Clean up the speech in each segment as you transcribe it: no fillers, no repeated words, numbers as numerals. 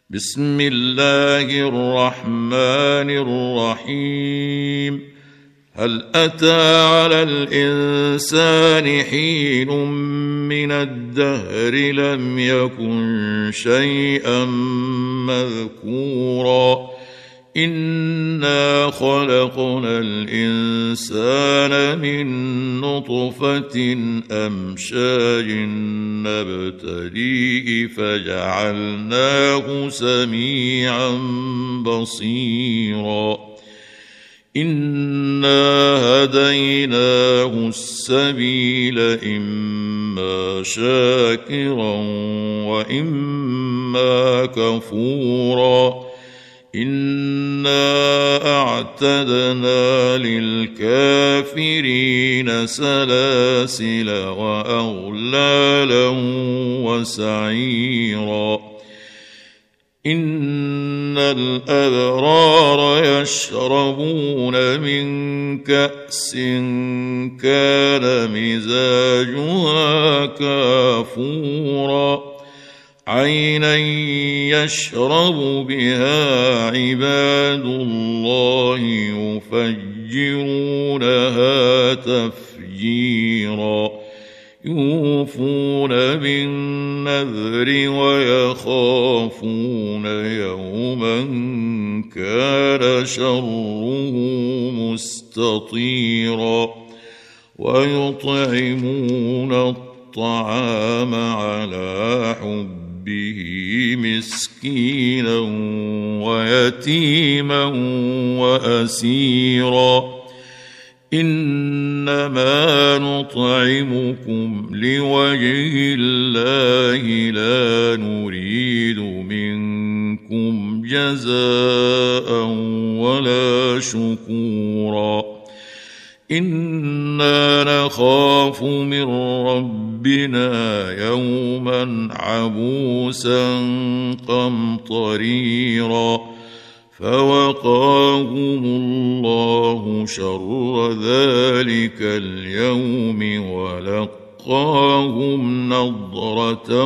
بسم الله الرحمن الرحيم. هل أتى على الإنسان حين من الدهر لم يكن شيئا مذكورا إنا خلقنا الإنسان من نطفة أمشاج نبتليه فجعلناه سميعا بصيرا إنا هديناه السبيل إما شاكرا وإما كفورا إنا أعتدنا للكافرين سلاسل وأغلالا وسعيرا إن الأبرار يشربون من كأس كان مزاجها كافورا عينا يشرب بها عباد الله يفجرونها تفجيرا يوفون بالنذر ويخافون يوما كان شره مستطيرا ويطعمون الطعام على حبه مسكينا ويتيما وأسيرا إنما نطعمكم لوجه الله لا نريد منكم جزاء ولا شكورا إنا نخاف من ربنا يوما عبوسا قمطريرا فوقاهم الله شر ذلك اليوم ولقاهم نضرة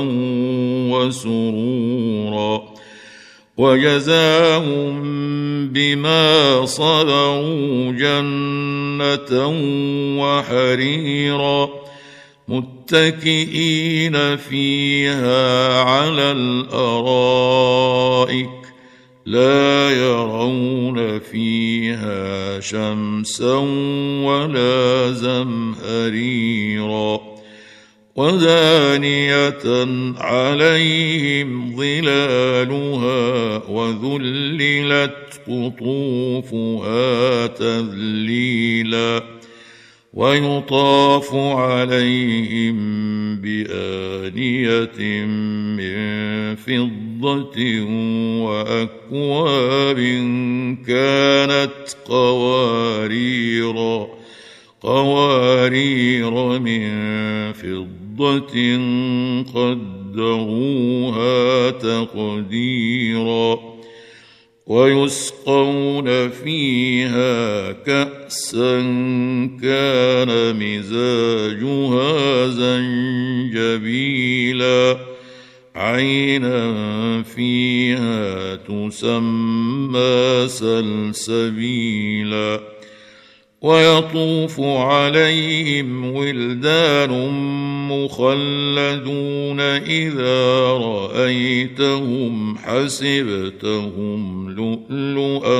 وسرورا وجزاهم بما صبروا جنة وحريرا متكئين فيها على الأرائك لا يرون فيها شمسا ولا زمهريرا ودانية عليهم ظلالها وذللت قطوفها تذليلا ويطاف عليهم بآنية من فضة وأكواب كانت قوارير من فضة قدروها تقديرا ويسقون فيها كأسا كان مزاجها زنجبيلا عينا فيها تسمى سلسبيلا ويطوف عليهم ولدان مخلدون إذا رأيتهم حسبتهم لؤلؤا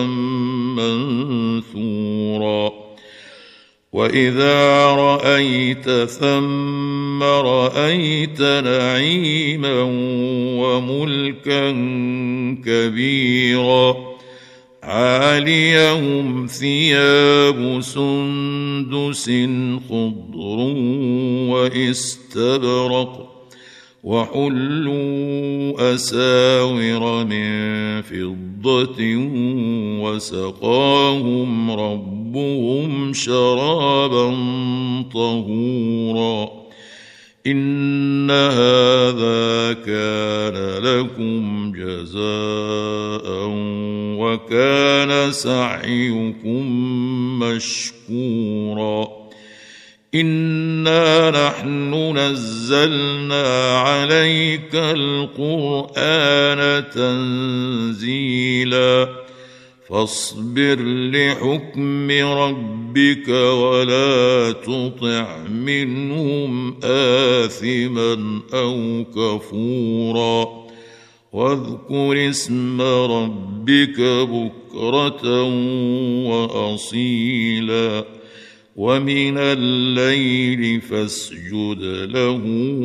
منثورا وإذا رأيت ثم رأيت نعيما وملكا كبيرا عاليهم ثياب سندس خضر واستبرق وحلوا أساور من فضة وسقاهم ربهم شرابا طهورا إن هذا كان لكم جزاء وكان سعيكم مشكورا إنا نحن نزلنا عليك القرآن تنزيلا فاصبر لحكم ربك ولا تطع منهم آثما أو كفورا واذكر اسم ربك بكرة وأصيلا ومن الليل فاسجد له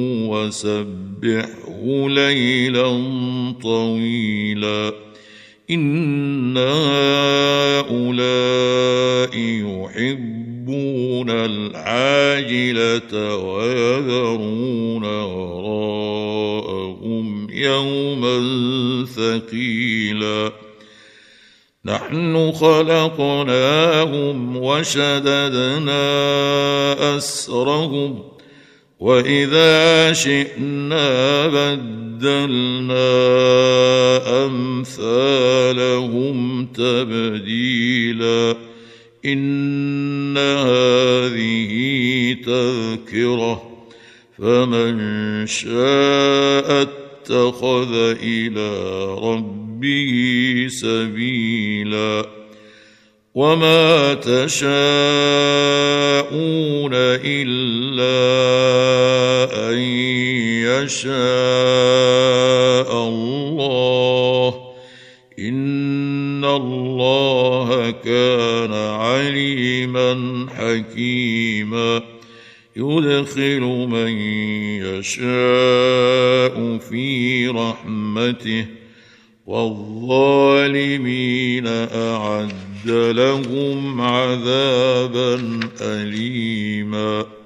وسبحه ليلا طويلا إن هؤلاء يحبون العاجلة ويذرون وراءهم يوما ثقيلا نحن خلقناهم وشددنا أسرهم وإذا شئنا بدلنا أمثالهم تبديلا إن هذه تذكرة فمن شاء اتخذ إلى ربه سبيلا وما تشاءون إلا أن يشاء الله إن الله كان عليما حكيما يدخل من يشاء في رحمته والظالمين أعد لهم عذابا أليما